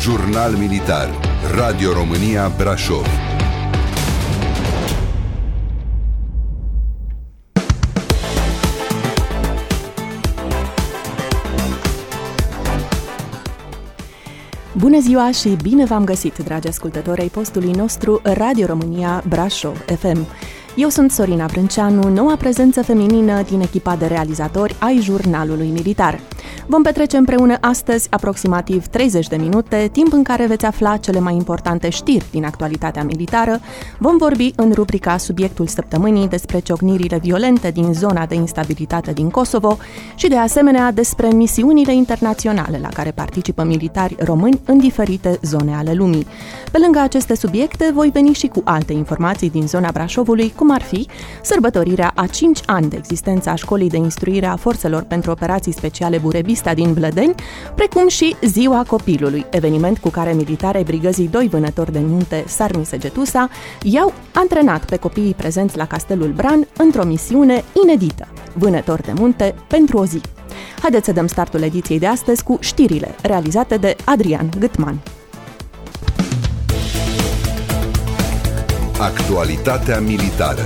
Jurnal Militar. Radio România Brașov. Bună ziua și bine v-am găsit, dragi ascultători ai postului nostru Radio România Brașov FM. Eu sunt Sorina Brânceanu, noua prezență feminină din echipa de realizatori ai Jurnalului Militar. Vom petrece împreună astăzi aproximativ 30 de minute, timp în care veți afla cele mai importante știri din actualitatea militară. Vom vorbi în rubrica Subiectul Săptămânii despre ciocnirile violente din zona de instabilitate din Kosovo și de asemenea despre misiunile internaționale la care participă militari români în diferite zone ale lumii. Pe lângă aceste subiecte voi veni și cu alte informații din zona Brașovului, cum ar fi sărbătorirea a 5 ani de existență a Școlii de Instruire a Forțelor pentru Operații Speciale Burebista din Vlădeni, precum și Ziua Copilului, eveniment cu care militarii Brigăzii 2 Vânători de Munte Sarmi-Segetusa i-au antrenat pe copiii prezenți la Castelul Bran într-o misiune inedită, Vânători de Munte pentru o zi. Haideți să dăm startul ediției de astăzi cu știrile realizate de Adrian Gâtman. Actualitatea militară.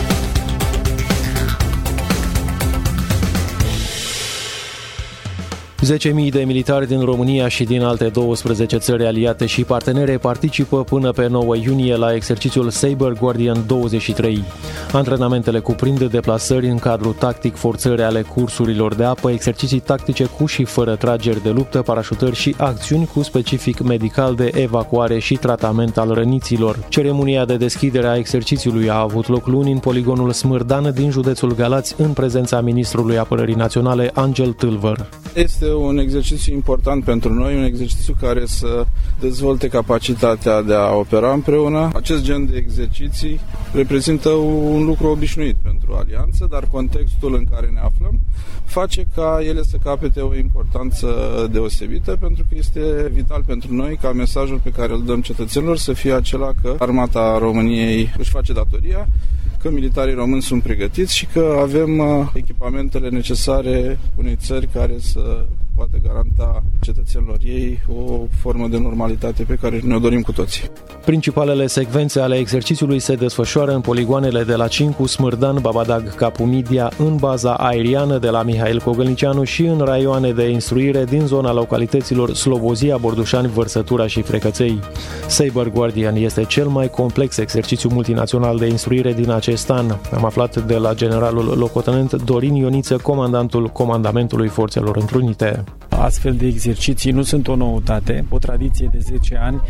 10.000 de militari din România și din alte 12 țări aliate și partenere participă până pe 9 iunie la exercițiul Saber Guardian 23. Antrenamentele cuprind deplasări în cadrul tactic, forțări ale cursurilor de apă, exerciții tactice cu și fără trageri de luptă, parașutări și acțiuni cu specific medical de evacuare și tratament al răniților. Ceremonia de deschidere a exercițiului a avut loc luni în poligonul Smârdan din județul Galați, în prezența ministrului Apărării Naționale, Angel Tâlvăr. Este un exercițiu important pentru noi, un exercițiu care să dezvolte capacitatea de a opera împreună. Acest gen de exerciții reprezintă un lucru obișnuit pentru alianță, dar contextul în care ne aflăm face ca ele să capete o importanță deosebită, pentru că este vital pentru noi ca mesajul pe care îl dăm cetățenilor să fie acela că Armata României își face datoria, că militarii români sunt pregătiți și că avem echipamentele necesare unei țări care să poate garanta cetățenilor ei o formă de normalitate pe care ne-o dorim cu toții. Principalele secvențe ale exercițiului se desfășoară în poligoanele de la Cincu, Smârdan, Babadag, Capu Midia, în baza aeriană de la Mihail Cogălnicianu și în raioane de instruire din zona localităților Slobozia, Bordușani, Vărsătura și Frecăței. Saber Guardian este cel mai complex exercițiu multinațional de instruire din acest an. Am aflat de la generalul locotenent Dorin Ioniță, comandantul Comandamentului Forțelor Întrunite. Astfel de exerciții nu sunt o noutate. O tradiție de 10 ani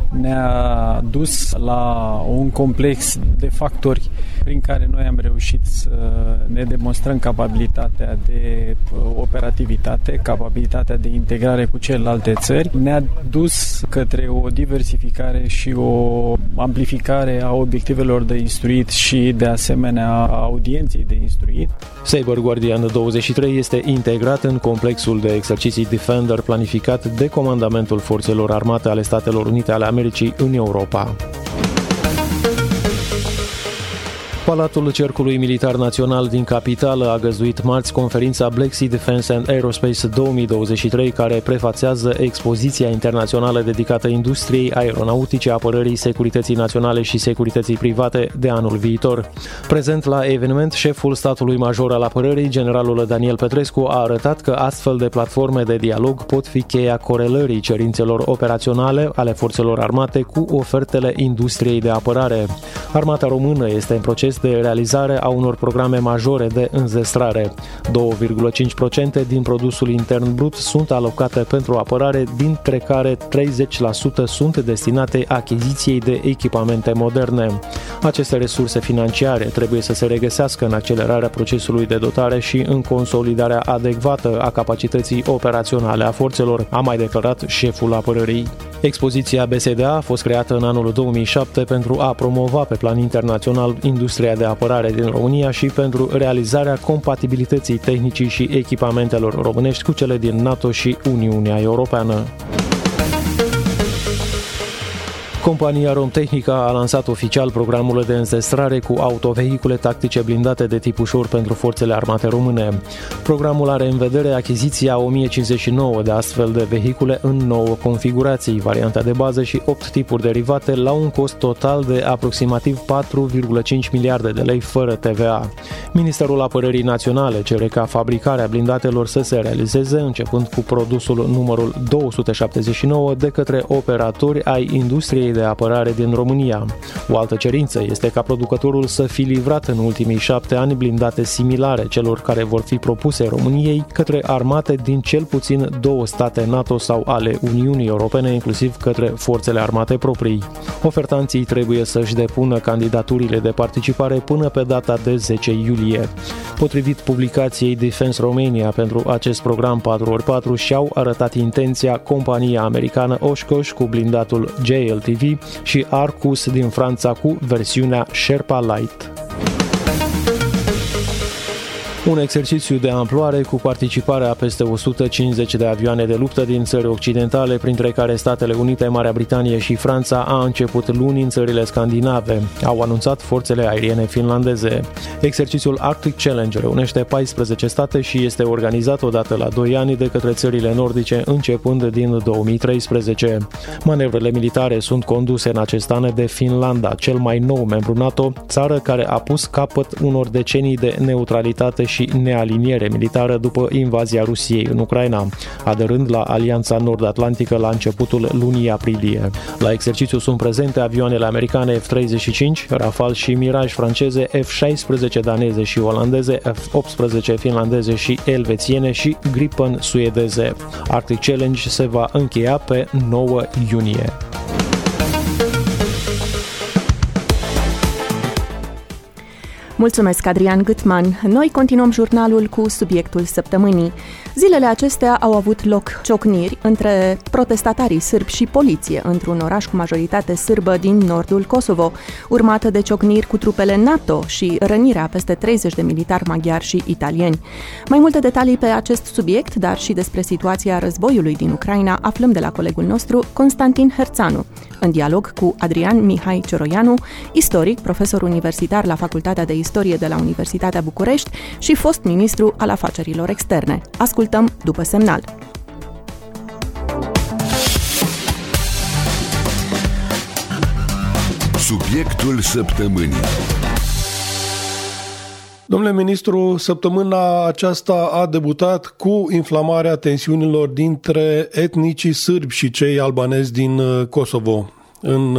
ne-a dus la un complex de factori prin care noi am reușit să ne demonstrăm capabilitatea de operativitate, capabilitatea de integrare cu celelalte țări. Ne-a dus către o diversificare și o amplificare a obiectivelor de instruit și de asemenea a audienței de instruit. Saber Guardian 23 este integrat în complexul de exerciții Defender planificat de Comandamentul Forțelor Armate ale Statelor Unite ale Americii în Europa. Palatul Cercului Militar Național din capitală a găzduit marți conferința Black Sea Defense and Aerospace 2023, care prefațează expoziția internațională dedicată industriei aeronautice, apărării, securității naționale și securității private de anul viitor. Prezent la eveniment, șeful statului major al apărării, generalul Daniel Petrescu, a arătat că astfel de platforme de dialog pot fi cheia corelării cerințelor operaționale ale forțelor armate cu ofertele industriei de apărare. Armata română este în proces de realizare a unor programe majore de înzestrare. 2,5% din produsul intern brut sunt alocate pentru apărare, dintre care 30% sunt destinate achiziției de echipamente moderne. Aceste resurse financiare trebuie să se regăsească în accelerarea procesului de dotare și în consolidarea adecvată a capacității operaționale a forțelor, a mai declarat șeful apărării. Expoziția BSDA a fost creată în anul 2007 pentru a promova pe plan internațional industria de apărare din România și pentru realizarea compatibilității tehnicii și echipamentelor românești cu cele din NATO și Uniunea Europeană. Compania Romtehnica a lansat oficial programul de înzestrare cu autovehicule tactice blindate de tip ușor pentru forțele armate române. Programul are în vedere achiziția 1059 de astfel de vehicule în 9 configurații, varianta de bază și 8 tipuri derivate, la un cost total de aproximativ 4,5 miliarde de lei fără TVA. Ministerul Apărării Naționale cere ca fabricarea blindatelor să se realizeze, începând cu produsul numărul 279 de către operatori ai industriei de apărare din România. O altă cerință este ca producătorul să fi livrat în ultimii 7 ani blindate similare celor care vor fi propuse României către armate din cel puțin 2 state NATO sau ale Uniunii Europene, inclusiv către forțele armate proprii. Ofertanții trebuie să-și depună candidaturile de participare până pe data de 10 iulie. Potrivit publicației Defense Romania, pentru acest program 4x4 și-au arătat intenția compania americană Oshkosh cu blindatul JLTV și Arcus din Franța cu versiunea Sherpa Light. Un exercițiu de amploare cu participarea a peste 150 de avioane de luptă din țări occidentale, printre care Statele Unite, Marea Britanie și Franța, a început luni în țările scandinave, au anunțat forțele aeriene finlandeze. Exercițiul Arctic Challenge reunește 14 state și este organizat odată la 2 ani de către țările nordice, începând din 2013. Manevrele militare sunt conduse în acest an de Finlanda, cel mai nou membru NATO, țară care a pus capăt unor decenii de neutralitate și nealiniere militară după invazia Rusiei în Ucraina, aderând la Alianța Nord-Atlantică la începutul lunii aprilie. La exercițiu sunt prezente avioanele americane F-35, Rafale și Mirage franceze, F-16 daneze și olandeze, F-18 finlandeze și elvețiene și Gripen suedeze. Arctic Challenge se va încheia pe 9 iunie. Mulțumesc, Adrian Gâtman. Noi continuăm jurnalul cu subiectul săptămânii. Zilele acestea au avut loc ciocniri între protestatarii sârbi și poliție într-un oraș cu majoritate sârbă din nordul Kosovo, urmată de ciocniri cu trupele NATO și rănirea peste 30 de militari maghiari și italieni. Mai multe detalii pe acest subiect, dar și despre situația războiului din Ucraina, aflăm de la colegul nostru, Constantin Herțanu, în dialog cu Adrian Mihai Cioroianu, istoric, profesor universitar la Facultatea de Istorie de la Universitatea București și fost ministru al afacerilor externe. Ascultăm după semnal. Subiectul săptămânii. Domnule ministru, săptămâna aceasta a debutat cu inflamarea tensiunilor dintre etnicii sârbi și cei albanezi din Kosovo. În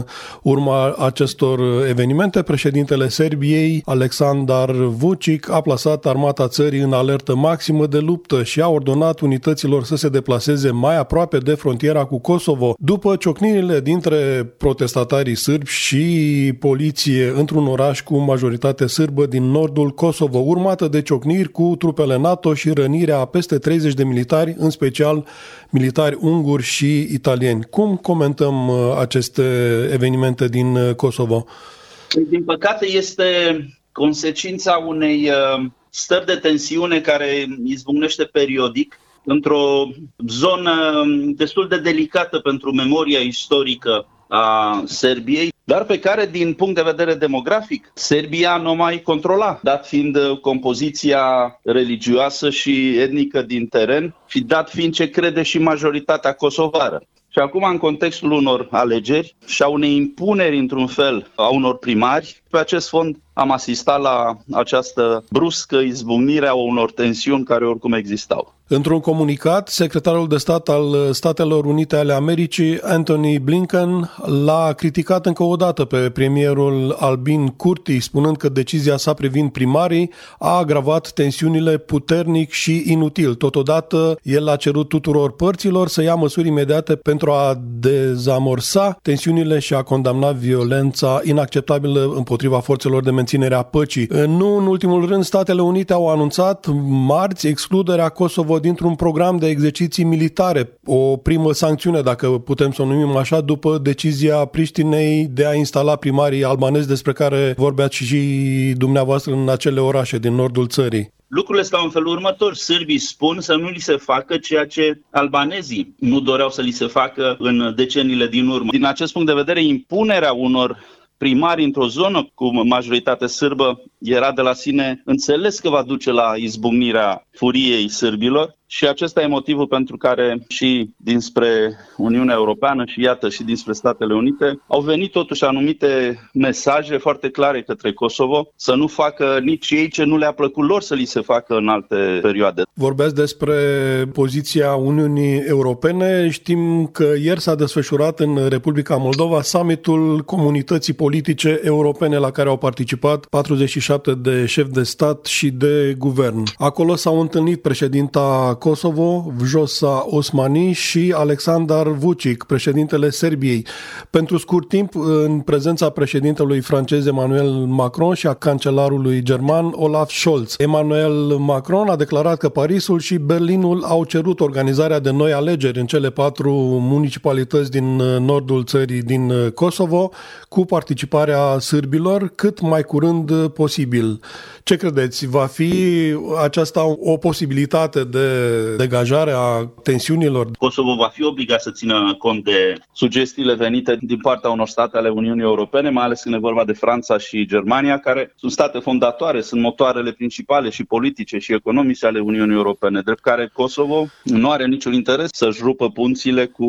urma acestor evenimente, președintele Serbiei, Aleksandar Vučić, a plasat armata țării în alertă maximă de luptă și a ordonat unităților să se deplaseze mai aproape de frontiera cu Kosovo. După ciocnirile dintre protestatarii sârbi și poliție într-un oraș cu majoritate sârbă din nordul Kosovo, urmată de ciocniri cu trupele NATO și rănirea a peste 30 de militari, în special militari unguri și italieni. Cum comentăm aceste evenimente din Kosovo? Din păcate este consecința unei stări de tensiune care izbucnește periodic într-o zonă destul de delicată pentru memoria istorică a Serbiei, dar pe care, din punct de vedere demografic, Serbia nu mai controla, dat fiind compoziția religioasă și etnică din teren și dat fiind ce crede și majoritatea kosovară. Și acum, în contextul unor alegeri și a unei impuneri, într-un fel, a unor primari, pe acest fond am asistat la această bruscă izbucnire a unor tensiuni care oricum existau. Într-un comunicat, secretarul de stat al Statelor Unite ale Americii, Antony Blinken, l-a criticat încă o dată pe premierul Albin Kurti, spunând că decizia sa privind primarii a agravat tensiunile puternic și inutil. Totodată, el a cerut tuturor părților să ia măsuri imediate pentru a dezamorsa tensiunile și a condamna violența inacceptabilă împotriva forțelor de menținere a păcii. Nu în ultimul rând, Statele Unite au anunțat marți excluderea Kosovo dintr-un program de exerciții militare, o primă sancțiune, dacă putem să o numim așa, după decizia Priștinei de a instala primarii albanezi despre care vorbeați și dumneavoastră în acele orașe din nordul țării. Lucrurile stau în felul următor. Sârbii spun să nu li se facă ceea ce albanezii nu doreau să li se facă în deceniile din urmă. Din acest punct de vedere, impunerea unor primari într-o zonă cu majoritate sârbă era de la sine înțeles că va duce la izbucnirea furiei sârbilor și acesta e motivul pentru care și dinspre Uniunea Europeană și iată și dinspre Statele Unite au venit totuși anumite mesaje foarte clare către Kosovo să nu facă nici ei ce nu le-a plăcut lor să li se facă în alte perioade. Vorbeați despre poziția Uniunii Europene. Știm că ieri s-a desfășurat în Republica Moldova summitul Comunității Politice Europene la care au participat 47 de șefi de stat și de guvern. Acolo s-au întâlnit președinta Kosovo, Vjosa Osmani și Aleksandar Vučić, președintele Serbiei. Pentru scurt timp, în prezența președintelui francez Emmanuel Macron și a cancelarului german Olaf Scholz. Emmanuel Macron a declarat că Parisul și Berlinul au cerut organizarea de noi alegeri în cele 4 municipalități din nordul țării din Kosovo, cu participarea sârbilor cât mai curând posibil. Ce credeți? Va fi aceasta o posibilitate de degajare a tensiunilor? Kosovo va fi obligat să țină cont de sugestiile venite din partea unor state ale Uniunii Europene, mai ales când e vorba de Franța și Germania, care sunt state fondatoare, sunt motoarele principale și politice și economice ale Uniunii Europene, drept care Kosovo nu are niciun interes să-și rupă punțile cu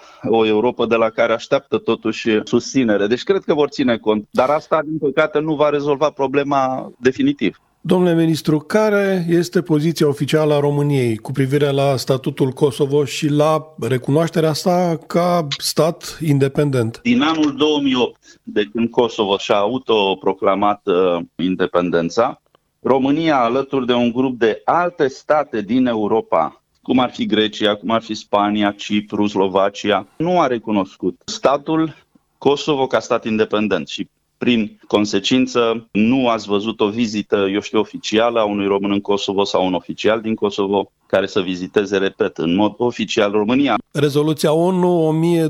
o Europă de la care așteaptă totuși susținere. Deci cred că vor ține cont, dar asta, din păcate, nu va rezolva problema definitiv. Domnule ministru, care este poziția oficială a României cu privire la statutul Kosovo și la recunoașterea sa ca stat independent? Din anul 2008, de când Kosovo și-a autoproclamat independența, România, alături de un grup de alte state din Europa, cum ar fi Grecia, cum ar fi Spania, Cipru, Slovacia, nu a recunoscut statul Kosovo ca stat independent și prin consecință, nu ați văzut o vizită, oficială a unui român în Kosovo sau un oficial din Kosovo care să viziteze, repet, în mod oficial România. Rezoluția ONU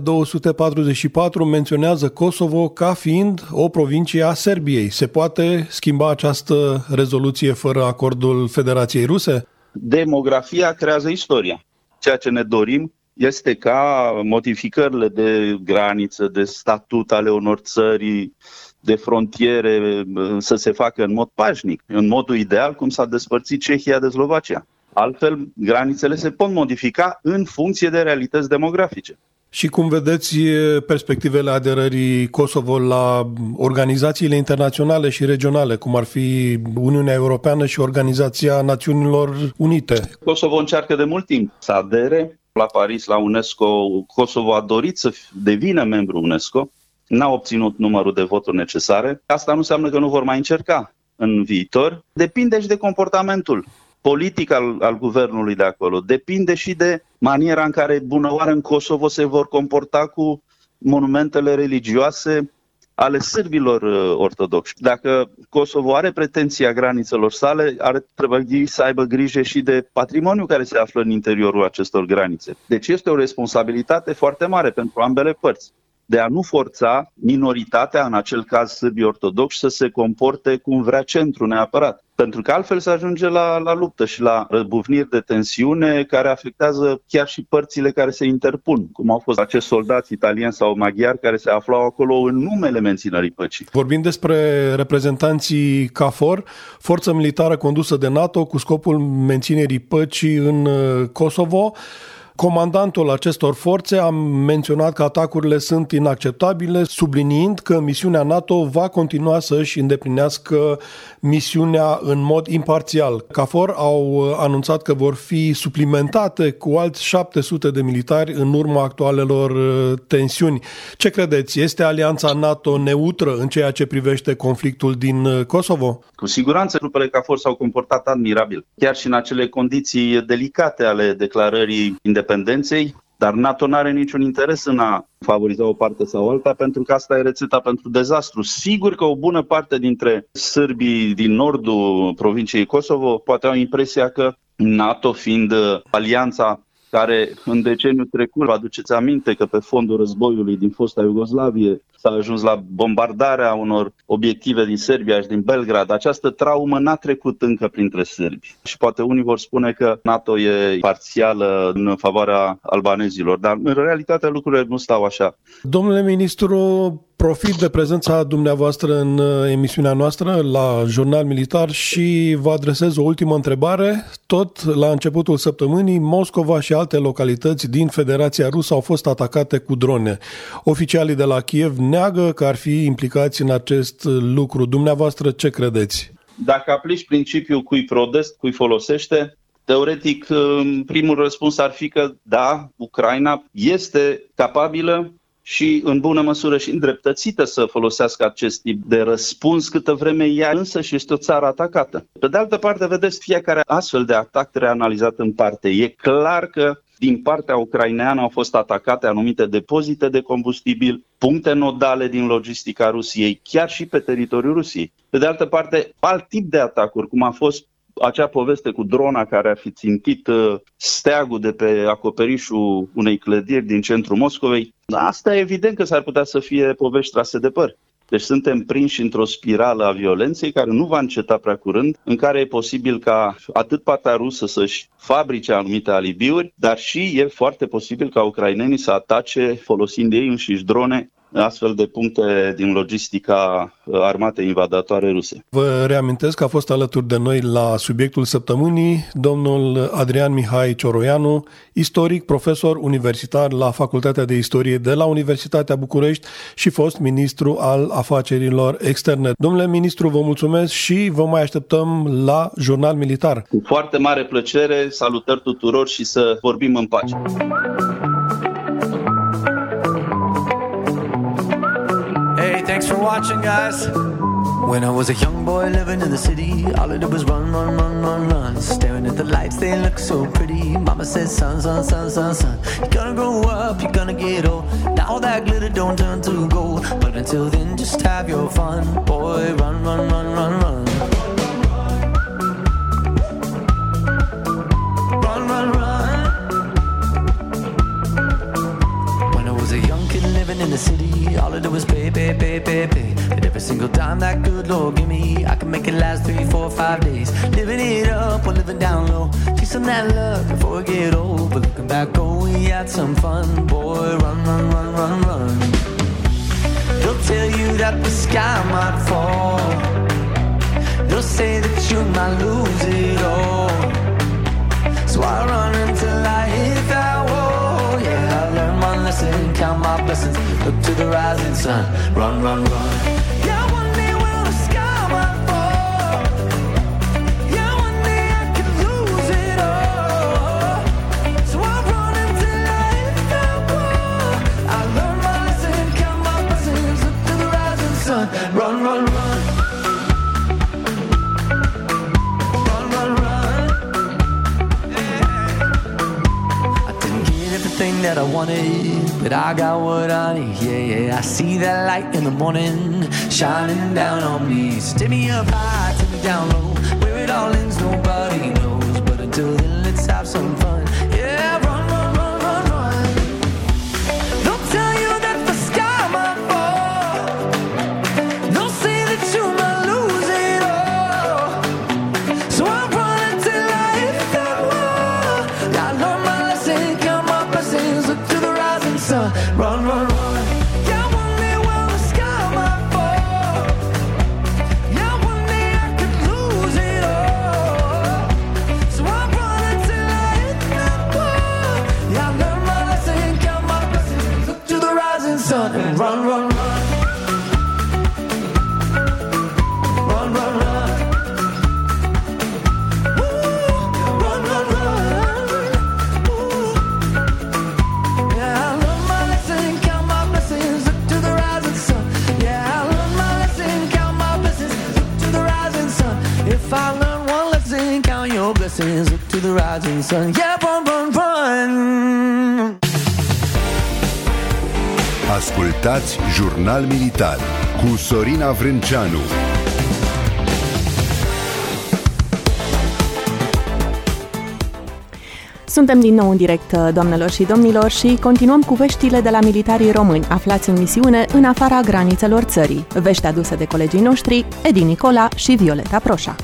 1244 menționează Kosovo ca fiind o provincie a Serbiei. Se poate schimba această rezoluție fără acordul Federației Ruse? Demografia creează istoria. Ceea ce ne dorim este ca modificările de graniță, de statut ale unor țări, de frontiere să se facă în mod pașnic, în modul ideal cum s-a despărțit Cehia de Slovacia. Altfel, granițele se pot modifica în funcție de realități demografice. Și cum vedeți perspectivele aderării Kosovo la organizațiile internaționale și regionale, cum ar fi Uniunea Europeană și Organizația Națiunilor Unite? Kosovo încearcă de mult timp să adere la Paris, la UNESCO. Kosovo a dorit să devină membru UNESCO. N-au obținut numărul de voturi necesare. Asta nu înseamnă că nu vor mai încerca în viitor. Depinde și de comportamentul politic al guvernului de acolo. Depinde și de maniera în care bunăoară în Kosovo se vor comporta cu monumentele religioase ale sârbilor ortodoxi. Dacă Kosovo are pretenția granițelor sale, trebuie să aibă grijă și de patrimoniul care se află în interiorul acestor granițe. Deci este o responsabilitate foarte mare pentru ambele părți de a nu forța minoritatea, în acel caz sârbii ortodoxi, să se comporte cum vrea centru neapărat. Pentru că altfel se ajunge la luptă și la răzbufniri de tensiune care afectează chiar și părțile care se interpun, cum au fost acești soldați italieni sau maghiari care se aflau acolo în numele menținerii păcii. Vorbim despre reprezentanții KFOR, forță militară condusă de NATO cu scopul menținerii păcii în Kosovo. Comandantul acestor forțe a menționat că atacurile sunt inacceptabile, subliniind că misiunea NATO va continua să își îndeplinească misiunea în mod imparțial. KFOR au anunțat că vor fi suplimentate cu alți 700 de militari în urma actualelor tensiuni. Ce credeți? Este alianța NATO neutră în ceea ce privește conflictul din Kosovo? Cu siguranță, trupele KFOR s-au comportat admirabil, chiar și în acele condiții delicate ale declarării independenței, dar NATO nu are niciun interes în a favoriza o parte sau alta, pentru că asta e rețeta pentru dezastru. Sigur că o bună parte dintre sârbii din nordul provinciei Kosovo poate au impresia că NATO, fiind alianța care în deceniul trecut, vă aduceți aminte că pe fondul războiului din fosta Iugoslavie s-a ajuns la bombardarea unor obiective din Serbia și din Belgrad. Această traumă n-a trecut încă printre sârbi. Și poate unii vor spune că NATO e parțială în favoarea albanezilor, dar în realitate lucrurile nu stau așa. Domnule ministru, profit de prezența dumneavoastră în emisiunea noastră la Jurnal Militar și vă adresez o ultimă întrebare. Tot la începutul săptămânii, Moscova și alte localități din Federația Rusă au fost atacate cu drone. Oficialii de la Kiev neagă că ar fi implicați în acest lucru. Dumneavoastră, ce credeți? Dacă aplici principiul cui prodest, cui folosește, teoretic, primul răspuns ar fi că da, Ucraina este capabilă și în bună măsură și îndreptățită să folosească acest tip de răspuns câtă vreme ea însă și este o țară atacată. Pe de altă parte, vedeți, fiecare astfel de atac trebuie analizat în parte. E clar că din partea ucraineană au fost atacate anumite depozite de combustibil, puncte nodale din logistica Rusiei, chiar și pe teritoriul Rusiei. Pe de altă parte, alt tip de atacuri, cum a fost acea poveste cu drona care ar fi țintit steagul de pe acoperișul unei clădiri din centrul Moscovei, asta e evident că s-ar putea să fie povești trase de păr. Deci suntem prinși într-o spirală a violenței care nu va înceta prea curând, în care e posibil ca atât partea rusă să-și fabrice anumite alibiuri, dar și e foarte posibil ca ucrainenii să atace folosind ei înșiși drone astfel de puncte din logistica armatei invadatoare ruse. Vă reamintesc că a fost alături de noi la subiectul săptămânii domnul Adrian Mihai Cioroianu, istoric, profesor universitar la Facultatea de Istorie de la Universitatea București și fost ministru al afacerilor externe. Domnule ministru, vă mulțumesc și vă mai așteptăm la Jurnal Militar. Cu foarte mare plăcere, salutări tuturor și să vorbim în pace. Thanks for watching, guys. When I was a young boy living in the city, all I did was run, run, run, run, run. Staring at the lights, they look so pretty. Mama said, son, son, son, son, son, you're gonna grow up, you're gonna get old. Now that glitter don't turn to gold, but until then, just have your fun. Boy, run, run, run, run, run. Run, run, run. When I was a young kid living in the city, all I did was pay, pay, pay, pay, pay. And every single time that good Lord give me, I can make it last 3, 4, 5 days. Living it up or living down low, chasing that luck before I get old. But looking back, oh, we had some fun. Boy, run, run, run, run, run. They'll tell you that the sky might fall. They'll say that you might lose it all. So I run until I hit that wall. Yeah, I learned my lesson, count my blessings, look to the rising sun. Run, run, run. Yeah, one day will the sky might fall. Yeah, one day I could lose it all. So I run until I hit that wall. I learned my lesson, count my blessings, look to the rising sun. Run, run, run. That I wanted, but I got what I need. Yeah, yeah, I see that light in the morning shining down on me. So take me up high, take me down low. Where it all ends, nobody knows. But until then, let's have some fun. Yeah, run, run, run, run, run. They'll tell you that the sky might fall. They'll say that you might lose it all. So I run until I hit that wall. I learned my lesson, count my blessings, look to the rising sun. Run, run, run. Yeah, one day will the sky might fall. Yeah, one day I could lose it all. So I run until I hit that wall. Yeah, I learned my lesson, count my blessings, look to the rising sun. And run, run, run. Run, run, run. Run, run, run. Yeah, I learned my lesson, count my blessings, look to the rising sun. Yeah, I learned my lesson, count my blessings, look to the rising sun. If I learn one lesson, count your blessings, look to the rising sun. Yeah, run, run, run. Ascultați Jurnal Militar cu Sorina Vrânceanu. Suntem din nou în direct, doamnelor și domnilor, și continuăm cu veștile de la militarii români aflați în misiune în afara granițelor țării. Vești aduse de colegii noștri Edi Nicola și Violeta Proșa.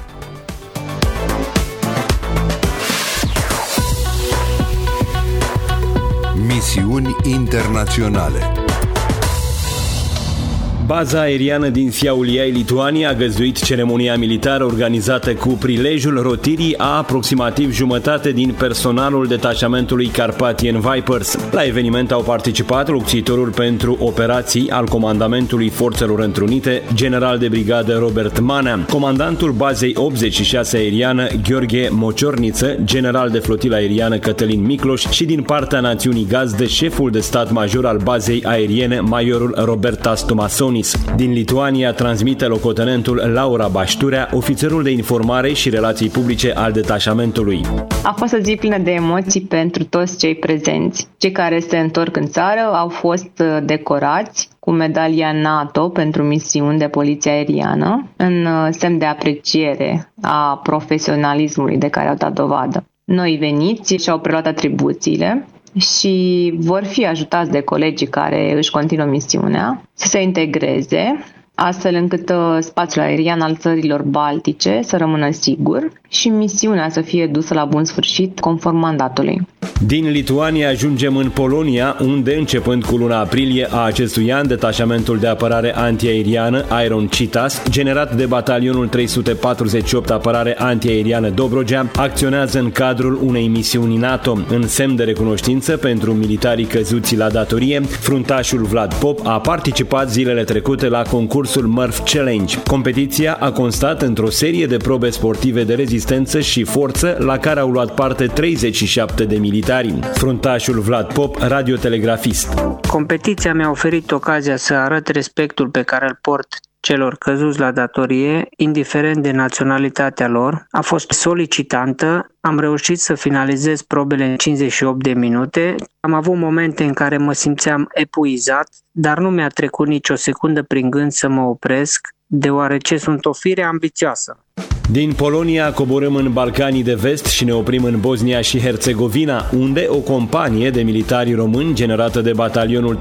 Misiuni internaționale. Baza aeriană din Šiauliai, Lituania, a găzduit ceremonia militară organizată cu prilejul rotirii a aproximativ jumătate din personalul detașamentului Carpathian Vipers. La eveniment au participat locțitorul pentru operații al Comandamentului Forțelor Întrunite, general de brigadă Robert Manea, comandantul bazei 86 aeriană Gheorghe Mociorniță, general de flotilă aeriană Cătălin Micloș și din partea națiunii gazdă șeful de stat major al bazei aeriene, majorul Robertas Tomasonis. Din Lituania transmite locotenentul Laura Bașturea, ofițerul de informare și relații publice al detașamentului. A fost o zi plină de emoții pentru toți cei prezenți. Cei care se întorc în țară au fost decorați cu medalia NATO pentru misiuni de poliție aeriană, în semn de apreciere a profesionalismului de care au dat dovadă. Noi veniți și-au preluat atribuțiile și vor fi ajutați de colegii care își continuă misiunea să se integreze, astfel încât spațiul aerian al țărilor baltice să rămână sigur și misiunea să fie dusă la bun sfârșit conform mandatului. Din Lituania ajungem în Polonia, unde, începând cu luna aprilie a acestui an, detașamentul de apărare antiaeriană Iron Citas, generat de batalionul 348 apărare antiaeriană Dobrogea, acționează în cadrul unei misiuni NATO. În semn de recunoștință pentru militarii căzuți la datorie, fruntașul Vlad Pop a participat zilele trecute la concursul Murph Challenge. Competiția a constat într-o serie de probe sportive de rezistență și forță, la care au luat parte 37 de militari. Fruntașul Vlad Pop, radiotelegrafist. Competiția mi-a oferit ocazia să arăt respectul pe care îl port celor căzuți la datorie, indiferent de naționalitatea lor. A fost solicitantă, am reușit să finalizez probele în 58 de minute. Am avut momente în care mă simțeam epuizat, dar nu mi-a trecut nicio secundă prin gând să mă opresc, deoarece sunt o fire ambițioasă. Din Polonia coborâm în Balcanii de Vest și ne oprim în Bosnia și Herțegovina, unde o companie de militari români generată de batalionul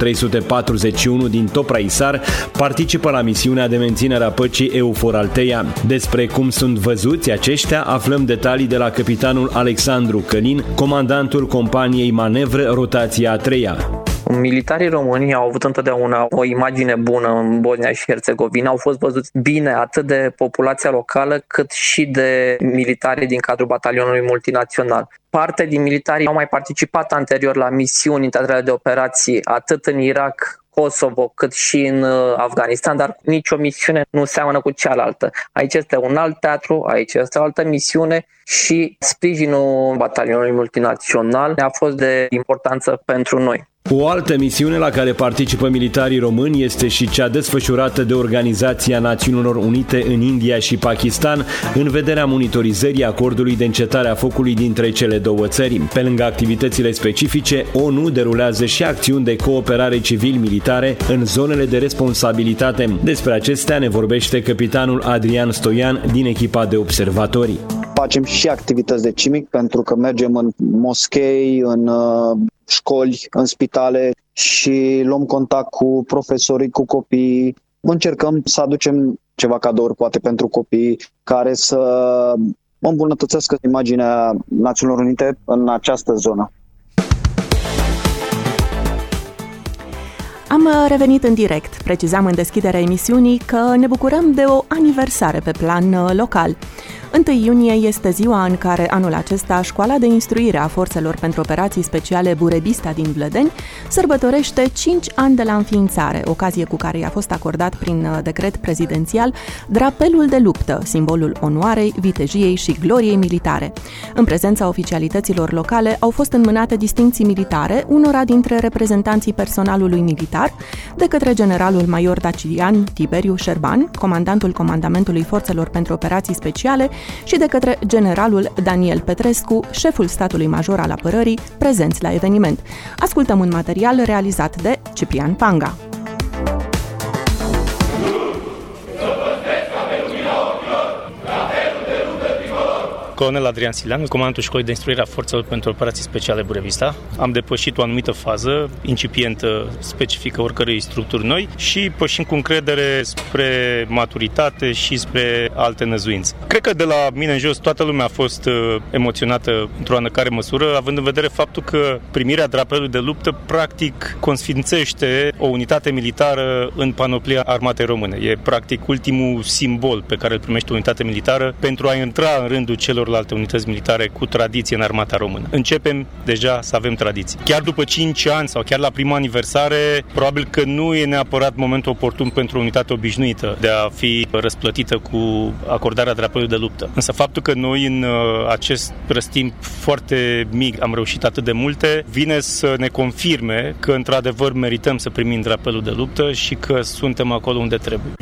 341 din Topraisar participă la misiunea de menținere a păcii EUFOR Alteia. Despre cum sunt văzuți aceștia aflăm detalii de la capitanul Alexandru Călin, comandantul companiei manevră Rotația a 3-a. Militarii români au avut întotdeauna o imagine bună în Bosnia și Herțegovina, au fost văzuți bine atât de populația locală cât și de militarii din cadrul batalionului multinațional. Parte din militarii au mai participat anterior la misiuni internaționale de operații atât în Irak, Kosovo, cât și în Afganistan, dar nicio misiune nu seamănă cu cealaltă. Aici este un alt teatru, aici este o altă misiune și sprijinul batalionului multinațional a fost de importanță pentru noi. O altă misiune la care participă militarii români este și cea desfășurată de Organizația Națiunilor Unite în India și Pakistan în vederea monitorizării acordului de încetare a focului dintre cele două țări. Pe lângă activitățile specifice, ONU derulează și acțiuni de cooperare civil-militare în zonele de responsabilitate. Despre acestea ne vorbește capitanul Adrian Stoian din echipa de observatori. Facem și activități de CIMIC pentru că mergem în moschei, în școli, în spitale și luăm contact cu profesorii, cu copiii. Încercăm să aducem ceva cadouri, poate pentru copii, care să îmbunătățească imaginea Națiunilor Unite în această zonă. Am revenit în direct. Precizam în deschiderea emisiunii că ne bucurăm de o aniversare pe plan local. 1 iunie este ziua în care anul acesta Școala de Instruire a Forțelor pentru Operații Speciale Burebista din Vlădeni sărbătorește 5 ani de la înființare, ocazie cu care i-a fost acordat prin decret prezidențial drapelul de luptă, simbolul onoarei, vitejiei și gloriei militare. În prezența oficialităților locale au fost înmânate distincții militare unora dintre reprezentanții personalului militar, de către generalul major Dacian Tiberiu Șerban, comandantul Comandamentului Forțelor pentru Operații Speciale, și de către generalul Daniel Petrescu, șeful statului major al apărării, prezenți la eveniment. Ascultăm un material realizat de Ciprian Panga. colonel Adrian Sileanu, comandantul Școlii de Instruire a Forțelor pentru Operații Speciale Burevista. Am depășit o anumită fază incipientă specifică oricărei structuri noi și pășim cu încredere spre maturitate și spre alte năzuințe. Cred că de la mine în jos toată lumea a fost emoționată într-o oarecare măsură, având în vedere faptul că primirea drapelului de luptă practic consfințește o unitate militară în panoplia armatei române. E practic ultimul simbol pe care îl primește o unitate militară pentru a intra în rândul celorlalte unități militare cu tradiție în armata română. Începem deja să avem tradiții. Chiar după 5 ani sau chiar la prima aniversare, probabil că nu e neapărat momentul oportun pentru o unitate obișnuită de a fi răsplătită cu acordarea drapelului de luptă. Însă faptul că noi în acest răstimp foarte mic am reușit atât de multe, vine să ne confirme că într-adevăr merităm să primim drapelul de luptă și că suntem acolo unde trebuie.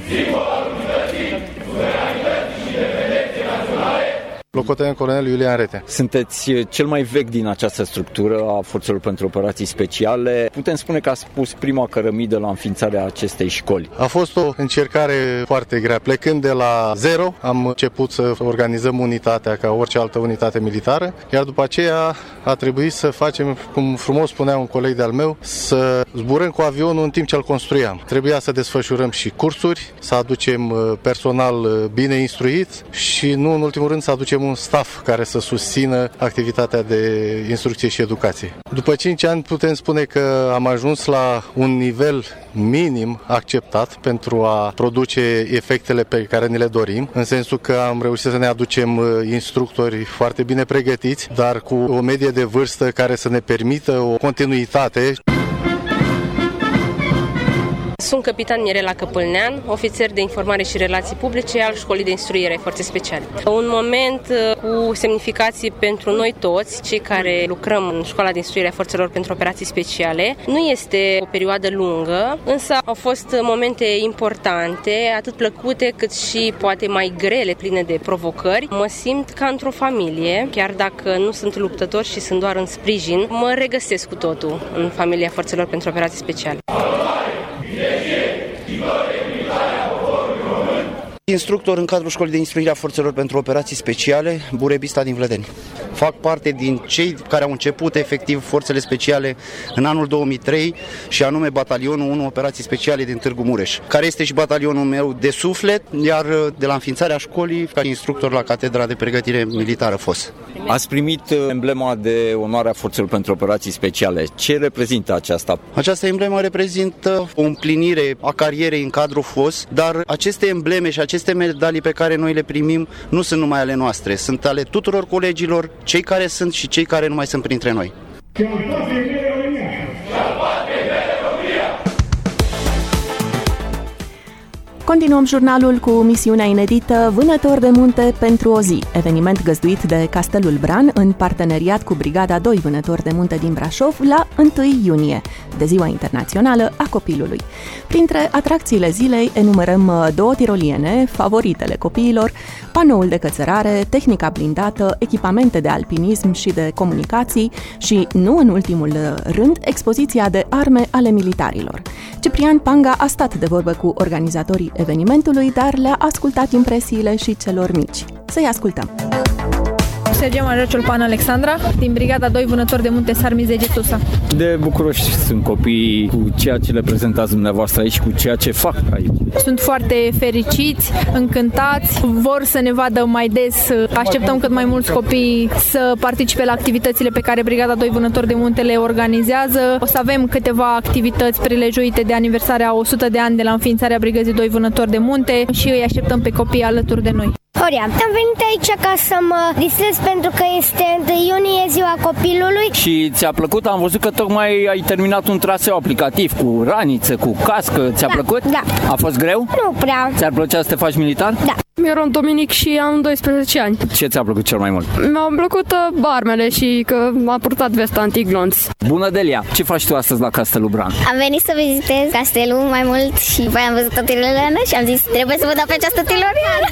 Locotenent colonel Iulian Rete. Sunteți cel mai vechi din această structură a Forțelor pentru Operații Speciale. Putem spune că ați pus prima cărămidă la înființarea acestei școli. A fost o încercare foarte grea. Plecând de la zero, am început să organizăm unitatea ca orice altă unitate militară, iar după aceea a trebuit să facem, cum frumos spunea un coleg de-al meu, să zburăm cu avionul în timp ce îl construiam. Trebuia să desfășurăm și cursuri, să aducem personal bine instruit și, nu în ultimul rând, să aducem un staff care să susțină activitatea de instrucție și educație. După 5 ani putem spune că am ajuns la un nivel minim acceptat pentru a produce efectele pe care ni le dorim, în sensul că am reușit să ne aducem instructori foarte bine pregătiți, dar cu o medie de vârstă care să ne permită o continuitate. Sunt capitan Mirela Căpâlnean, ofițer de informare și relații publice al Școlii de Instruire Forțe Speciale. Un moment cu semnificații pentru noi toți, cei care lucrăm în Școala de Instruire a Forțelor pentru Operații Speciale. Nu este o perioadă lungă, însă au fost momente importante, atât plăcute cât și poate mai grele, pline de provocări. Mă simt ca într-o familie, chiar dacă nu sunt luptător și sunt doar în sprijin, mă regăsesc cu totul în familia Forțelor pentru Operații Speciale. Instructor în cadrul Școlii de Instruire a Forțelor pentru Operații Speciale, Burebista din Vlădeni. Fac parte din cei care au început efectiv Forțele Speciale în anul 2003 și anume Batalionul 1 Operații Speciale din Târgu Mureș, care este și batalionul meu de suflet, iar de la înființarea școlii ca instructor la Catedra de Pregătire Militară FOS. Ați primit emblema de onoare a Forțelor pentru Operații Speciale. Ce reprezintă aceasta? Această emblemă reprezintă o împlinire a carierei în cadrul FOS, dar aceste embleme și aceste medalii pe care noi le primim nu sunt numai ale noastre, sunt ale tuturor colegilor, cei care sunt și cei care nu mai sunt printre noi. Continuăm jurnalul cu misiunea inedită Vânător de munte pentru o zi, eveniment găzduit de Castelul Bran în parteneriat cu Brigada 2 Vânători de munte din Brașov la 1 iunie, de Ziua Internațională a Copilului. Printre atracțiile zilei enumerăm 2 tiroliene, favoritele copiilor, panoul de cățărare, tehnica blindată, echipamente de alpinism și de comunicații și, nu în ultimul rând, expoziția de arme ale militarilor. Ciprian Panga a stat de vorbă cu organizatorii evenimentului, dar le-a ascultat impresiile și celor mici. Să-i ascultăm! Sergiu Major Ciolpan Alexandra, din Brigada 2 Vânători de munte Sarmize Getusa. De bucuroși sunt copiii cu ceea ce le prezentați dumneavoastră aici, cu ceea ce fac aici. Sunt foarte fericiți, încântați, vor să ne vadă mai des. Așteptăm cât mai mulți copii să participe la activitățile pe care Brigada 2 Vânători de munte le organizează. O să avem câteva activități prilejuite de aniversarea 100 de ani de la înființarea Brigăzii 2 Vânători de munte și îi așteptăm pe copii alături de noi. Horia, am venit aici ca să mă distrez pentru că este 1 iunie, ziua copilului. Și ți-a plăcut? Am văzut că tocmai ai terminat un traseu aplicativ cu raniță, cu cască. Ți-a plăcut? Da. A fost greu? Nu prea. Ți-ar plăcea să te faci militar? Da. Mi-am Dominic și am 12 ani. Ce ți-a plăcut cel mai mult? Mi-au plăcut armele și că m-a purtat vesta antiglonț. Bună, Delia! Ce faci tu astăzi la Castelul Bran? Am venit să vizitez castelul mai mult și voi am văzut o tiroliană și am zis trebuie să vă dau pe această tiroliană.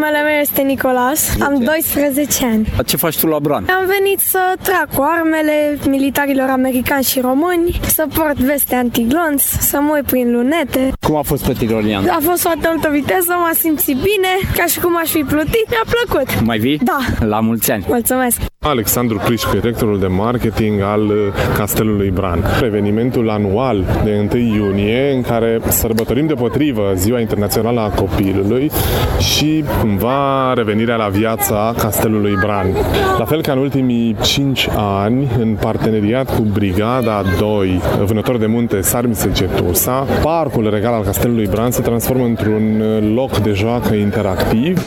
Numele meu este Nicolas, am 12 ani. Ce faci tu la Bran? Am venit să trag cu armele militarilor americani și români, să port veste antiglonț, să mă uit prin lunete. Cum a fost pe Tirolian? A fost foarte multă viteză, m-am simțit bine, ca și cum aș fi plutit, mi-a plăcut. Mai vii? Da. La mulți ani! Mulțumesc! Alexandru Pliș, directorul de marketing al Castelului Bran. Evenimentul anual de 1 iunie în care sărbătorim deopotrivă Ziua Internațională a Copilului și cumva revenirea la viața Castelului Bran. La fel ca în ultimii 5 ani, în parteneriat cu Brigada 2, vânători de munte Sarmițe-Cetusa, Parcul Regal al Castelului Bran se transformă într-un loc de joacă interactiv.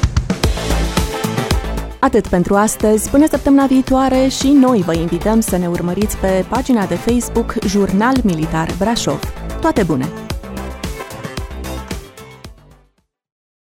Atât pentru astăzi, până săptămâna viitoare și noi vă invităm să ne urmăriți pe pagina de Facebook Jurnal Militar Brașov. Toate bune!